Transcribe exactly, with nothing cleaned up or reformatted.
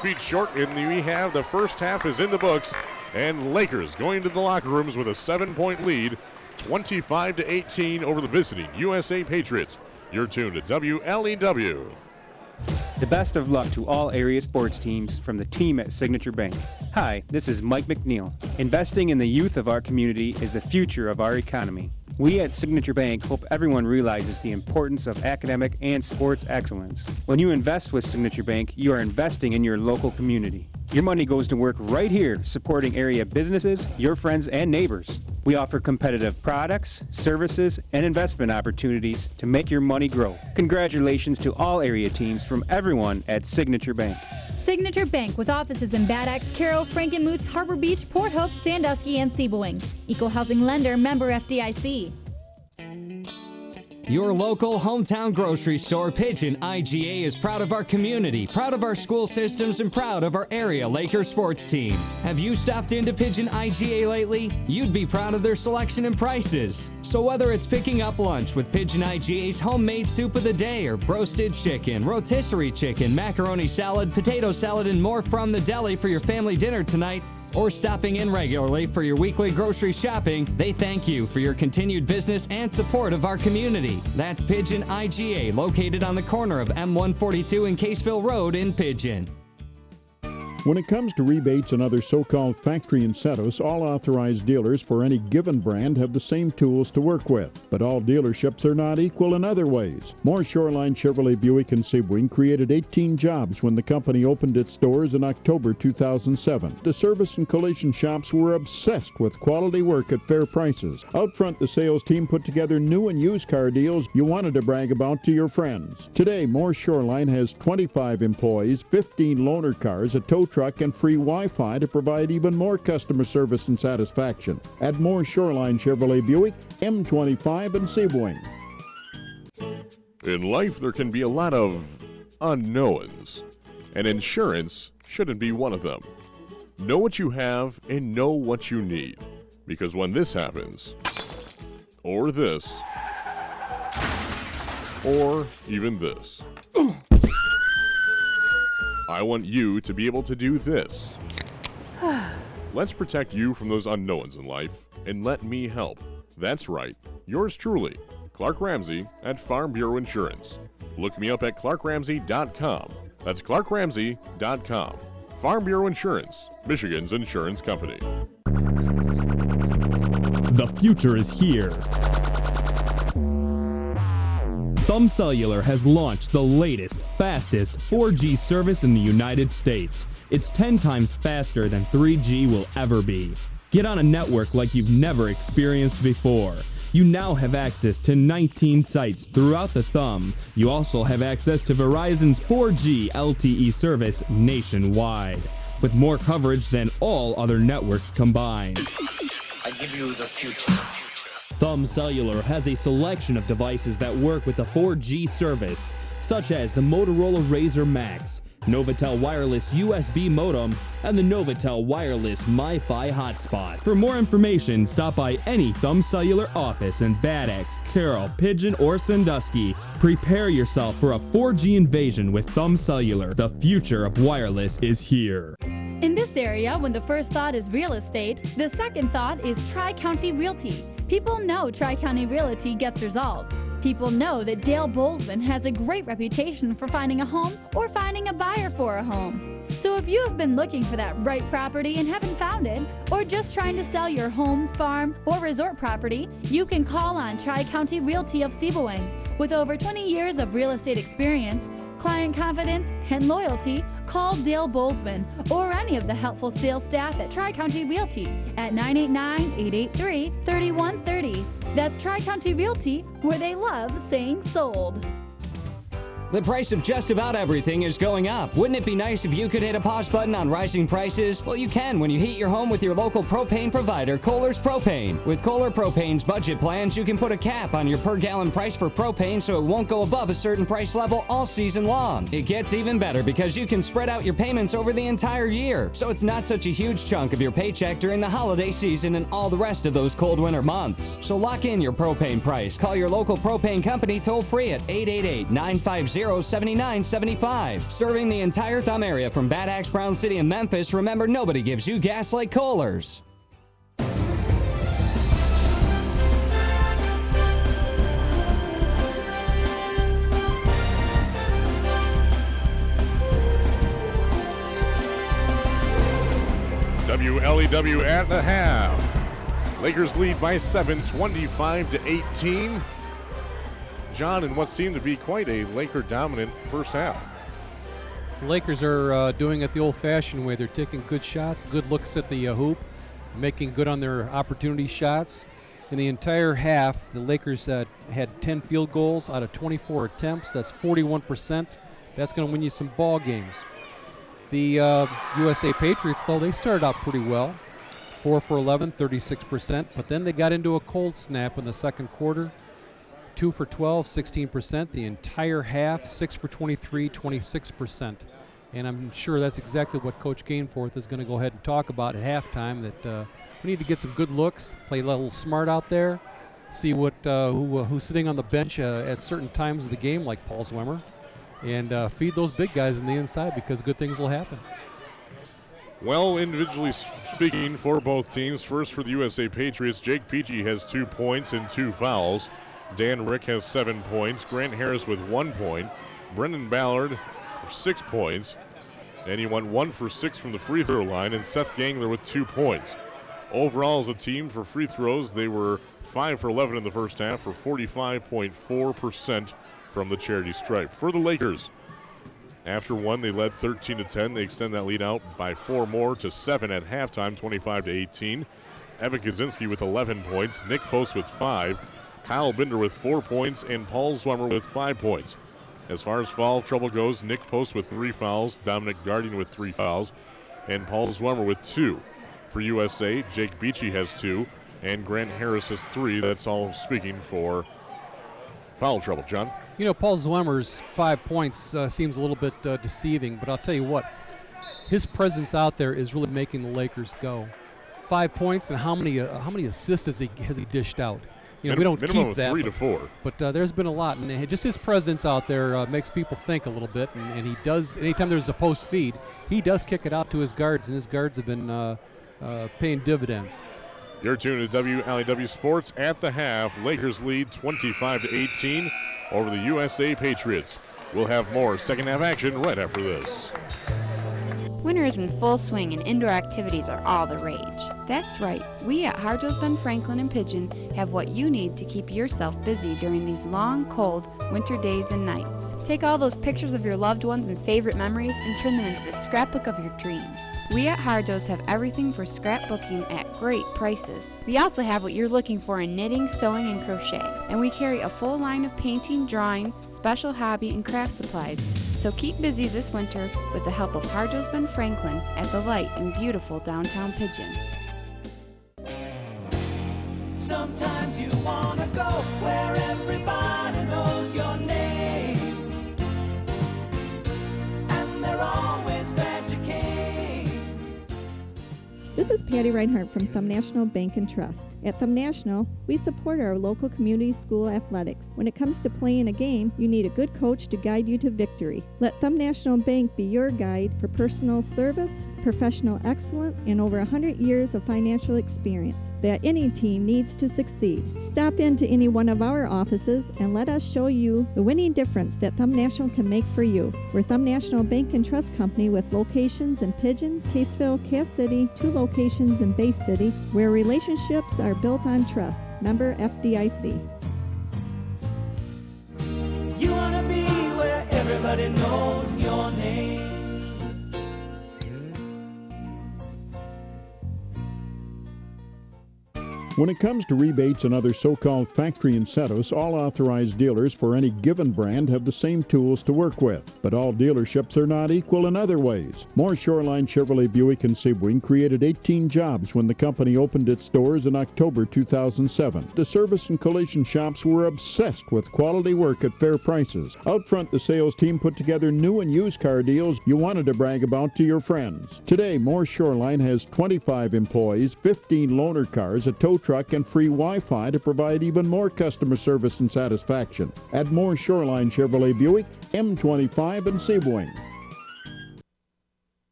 feet short, and we have the first half is in the books, and Lakers going to the locker rooms with a seven-point lead, twenty-five to eighteen over the visiting U S A Patriots. You're tuned to W L E W. The best of luck to all area sports teams from the team at Signature Bank. Hi, this is Mike McNeil. Investing in the youth of our community is the future of our economy. We at Signature Bank hope everyone realizes the importance of academic and sports excellence. When you invest with Signature Bank, you are investing in your local community. Your money goes to work right here, supporting area businesses, your friends, and neighbors. We offer competitive products, services, and investment opportunities to make your money grow. Congratulations to all area teams from everyone at Signature Bank. Signature Bank, with offices in Bad Axe, Carroll, Frankenmuth, Harbor Beach, Port Hope, Sandusky, and Seaboing. Equal housing lender, member F D I C. Your local hometown grocery store, Pigeon I G A, is proud of our community, proud of our school systems, and proud of our area Laker sports team. Have you stopped into Pigeon I G A lately? You'd be proud of their selection and prices. So whether it's picking up lunch with Pigeon I G A's homemade soup of the day, or roasted chicken, rotisserie chicken, macaroni salad, potato salad, and more from the deli for your family dinner tonight, or stopping in regularly for your weekly grocery shopping, they thank you for your continued business and support of our community. That's Pigeon I G A, located on the corner of M one forty-two and Caseville Road in Pigeon. When it comes to rebates and other so-called factory incentives, all authorized dealers for any given brand have the same tools to work with. But all dealerships are not equal in other ways. Moore Shoreline Chevrolet Buick in Seaboing created eighteen jobs when the company opened its doors in October two thousand seven. The service and collision shops were obsessed with quality work at fair prices. Out front, the sales team put together new and used car deals you wanted to brag about to your friends. Today, Moore Shoreline has twenty-five employees, fifteen loaner cars, a tow truck, and free Wi-Fi to provide even more customer service and satisfaction. At Moore Shoreline Chevrolet Buick, M twenty-five and Seaboing. In life, there can be a lot of unknowns, and insurance shouldn't be one of them. Know what you have and know what you need, because when this happens, or this, or even this, I want you to be able to do this. Let's protect you from those unknowns in life, and let me help. That's right, yours truly, Clark Ramsey at Farm Bureau Insurance. Look me up at clark ramsey dot com. That's clark ramsey dot com. Farm Bureau Insurance, Michigan's insurance company. The future is here. Thumb Cellular has launched the latest, fastest four G service in the United States. It's ten times faster than three G will ever be. Get on a network like you've never experienced before. You now have access to nineteen sites throughout the Thumb. You also have access to Verizon's four G L T E service nationwide, with more coverage than all other networks combined. I give you the future. Thumb Cellular has a selection of devices that work with the four G service, such as the Motorola Razr Max, Novatel Wireless U S B modem, and the Novatel Wireless MiFi hotspot. For more information, stop by any Thumb Cellular office in Bad Axe, Carroll, Pigeon, or Sandusky. Prepare yourself for a four G invasion with Thumb Cellular. The future of wireless is here. In this area, when the first thought is real estate, the second thought is Tri-County Realty. People know Tri-County Realty gets results. People know that Dale Bolzman has a great reputation for finding a home or finding a buyer for a home. So if you have been looking for that right property and haven't found it, or just trying to sell your home, farm, or resort property, you can call on Tri-County Realty of Seaboing. With over twenty years of real estate experience, client confidence, and loyalty, call Dale Bolzman or any of the helpful sales staff at Tri-County Realty at nine eight nine, eight eight three, three one three zero. That's Tri-County Realty, where they love saying sold. The price of just about everything is going up. Wouldn't it be nice if you could hit a pause button on rising prices? Well, you can when you heat your home with your local propane provider, Kohler's Propane. With Kohler Propane's budget plans, you can put a cap on your per gallon price for propane so it won't go above a certain price level all season long. It gets even better because you can spread out your payments over the entire year, so it's not such a huge chunk of your paycheck during the holiday season and all the rest of those cold winter months. So lock in your propane price. Call your local propane company toll free at eight eight eight, nine five zero, zero seven nine seven five. Serving the entire Thumb area from Bad Axe, Brown City, and Memphis, remember nobody gives you gas like Kohler's. W L E W at the half. Lakers lead by seven, twenty-five to eighteen. John, in what seemed to be quite a Laker-dominant first half. The Lakers are uh, doing it the old-fashioned way. They're taking good shots, good looks at the uh, hoop, making good on their opportunity shots. In the entire half, the Lakers uh, had ten field goals out of twenty-four attempts. That's forty-one percent. That's going to win you some ball games. The uh, U S A Patriots, though, they started out pretty well. four for eleven, thirty-six percent. But then they got into a cold snap in the second quarter. two for twelve, sixteen percent. The entire half, six for twenty-three, twenty-six percent. And I'm sure that's exactly what Coach Gainforth is going to go ahead and talk about at halftime, that uh, we need to get some good looks, play a little smart out there, see what uh, who, uh, who's sitting on the bench uh, at certain times of the game, like Paul Zwemmer, and uh, feed those big guys on the inside, because good things will happen. Well, individually speaking for both teams, first for the U S A Patriots, Jake Peachy has two points and two fouls. Dan Rick has seven points. Grant Harris with one point. Brendan Ballard six points. And he went one for six from the free throw line. And Seth Gangler with two points. Overall, as a team for free throws, they were five for eleven in the first half for forty-five point four percent from the charity stripe. For the Lakers, after one, they led thirteen to ten. They extend that lead out by four more to seven at halftime, twenty-five to eighteen. Evan Kaczynski with eleven points. Nick Post with five. Kyle Binder with four points. And Paul Zwemmer with five points. As far as foul trouble goes, Nick Post with three fouls. Dominic Guardian with three fouls. And Paul Zwemmer with two. For U S A, Jake Beachy has two. And Grant Harris has three. That's all speaking for foul trouble. John? You know, Paul Zwemmer's five points uh, seems a little bit uh, deceiving, but I'll tell you what, his presence out there is really making the Lakers go. Five points, and how many uh, how many assists has he, has he dished out? You know, Min- we don't minimum keep of that, three but, to four. But uh, there's been a lot, and just his presence out there uh, makes people think a little bit. And, and he does. Anytime there's a post feed, he does kick it out to his guards, and his guards have been uh, uh, paying dividends. You're tuned to W L E W Sports at the half. Lakers lead twenty-five to eighteen over the U S A Patriots. We'll have more second half action right after this. Winter is in full swing and indoor activities are all the rage. That's right, we at Harjo's Ben Franklin and Pigeon have what you need to keep yourself busy during these long, cold winter days and nights. Take all those pictures of your loved ones and favorite memories and turn them into the scrapbook of your dreams. We at Harjo's have everything for scrapbooking at great prices. We also have what you're looking for in knitting, sewing, and crochet. And we carry a full line of painting, drawing, special hobby, and craft supplies. So keep busy this winter with the help of Harjo's Ben Franklin at the light in beautiful downtown Pigeon. Sometimes you wanna go where everybody knows your name, and they're always glad you came. This is Patty Reinhardt from Thumb National Bank and Trust. At Thumb National, we support our local community school athletics. When it comes to playing a game, you need a good coach to guide you to victory. Let Thumb National Bank be your guide for personal service, professional excellence, and over one hundred years of financial experience that any team needs to succeed. Stop into any one of our offices and let us show you the winning difference that Thumb National can make for you. We're Thumb National Bank and Trust Company with locations in Pigeon, Caseville, Cass City, two locations in Bay City, where relationships are built on trust. Member F D I C. You wanna be where everybody knows your name. When it comes to rebates and other so-called factory incentives, all authorized dealers for any given brand have the same tools to work with. But all dealerships are not equal in other ways. Moore Shoreline Chevrolet Buick in Sebring created eighteen jobs when the company opened its doors in October two thousand seven. The service and collision shops were obsessed with quality work at fair prices. Out front, the sales team put together new and used car deals you wanted to brag about to your friends. Today, Moore Shoreline has twenty-five employees, fifteen loaner cars, a tow truck and free Wi-Fi to provide even more customer service and satisfaction. Add more Shoreline Chevrolet Buick, M twenty-five, and Seaboing.